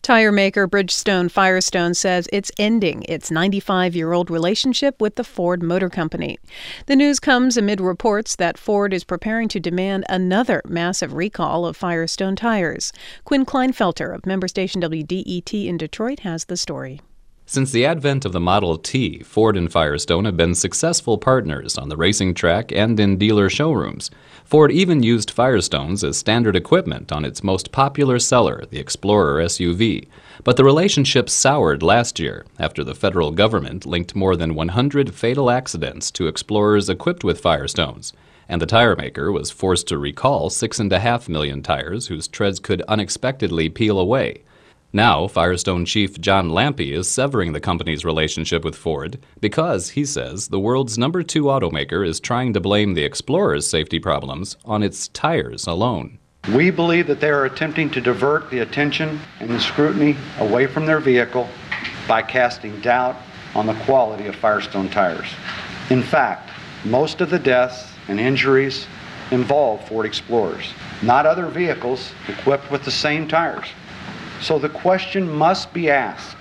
Tire maker Bridgestone Firestone says it's ending its 95-year-old relationship with the Ford Motor Company. The news comes amid reports that Ford is preparing to demand another massive recall of Firestone tires. Quinn Kleinfelter of member station WDET in Detroit has the story. Since the advent of the Model T, Ford and Firestone have been successful partners on the racing track and in dealer showrooms. Ford even used Firestones as standard equipment on its most popular seller, the Explorer SUV. But the relationship soured last year after the federal government linked more than 100 fatal accidents to Explorers equipped with Firestones, and the tire maker was forced to recall 6.5 million tires whose treads could unexpectedly peel away. Now, Firestone chief John Lampe is severing the company's relationship with Ford because, he says, the world's number 2 automaker is trying to blame the Explorer's safety problems on its tires alone. We believe that they are attempting to divert the attention and the scrutiny away from their vehicle by casting doubt on the quality of Firestone tires. In fact, most of the deaths and injuries involve Ford Explorers, not other vehicles equipped with the same tires. So the question must be asked,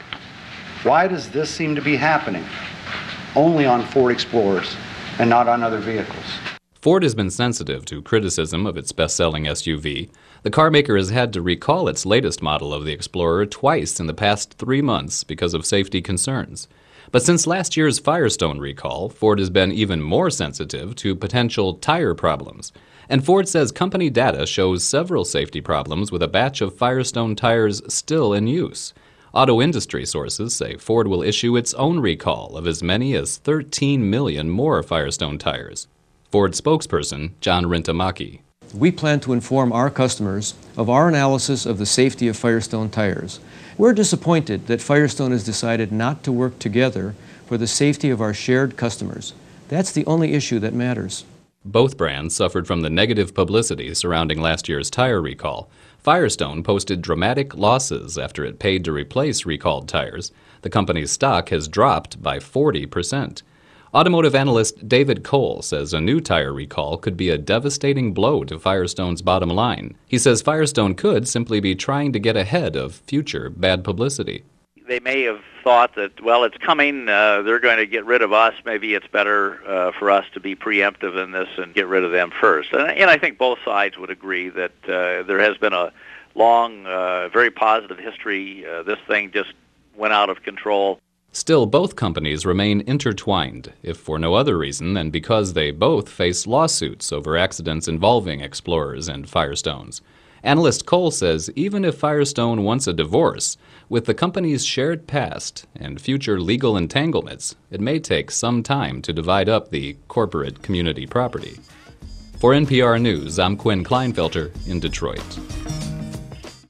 why does this seem to be happening only on Ford Explorers and not on other vehicles? Ford has been sensitive to criticism of its best-selling SUV. The car maker has had to recall its latest model of the Explorer twice in the past 3 months because of safety concerns. But since last year's Firestone recall, Ford has been even more sensitive to potential tire problems. And Ford says company data shows several safety problems with a batch of Firestone tires still in use. Auto industry sources say Ford will issue its own recall of as many as 13 million more Firestone tires. Ford spokesperson John Rintamaki. We plan to inform our customers of our analysis of the safety of Firestone tires. We're disappointed that Firestone has decided not to work together for the safety of our shared customers. That's the only issue that matters. Both brands suffered from the negative publicity surrounding last year's tire recall. Firestone posted dramatic losses after it paid to replace recalled tires. The company's stock has dropped by 40%. Automotive analyst David Cole says a new tire recall could be a devastating blow to Firestone's bottom line. He says Firestone could simply be trying to get ahead of future bad publicity. They may have thought that, well, it's coming, they're going to get rid of us, maybe it's better for us to be preemptive in this and get rid of them first. And I think both sides would agree that there has been a long, very positive history. This thing just went out of control. Still, both companies remain intertwined, if for no other reason than because they both face lawsuits over accidents involving Explorers and Firestones. Analyst Cole says even if Firestone wants a divorce, with the company's shared past and future legal entanglements, it may take some time to divide up the corporate community property. For NPR News, I'm Quinn Kleinfelter in Detroit.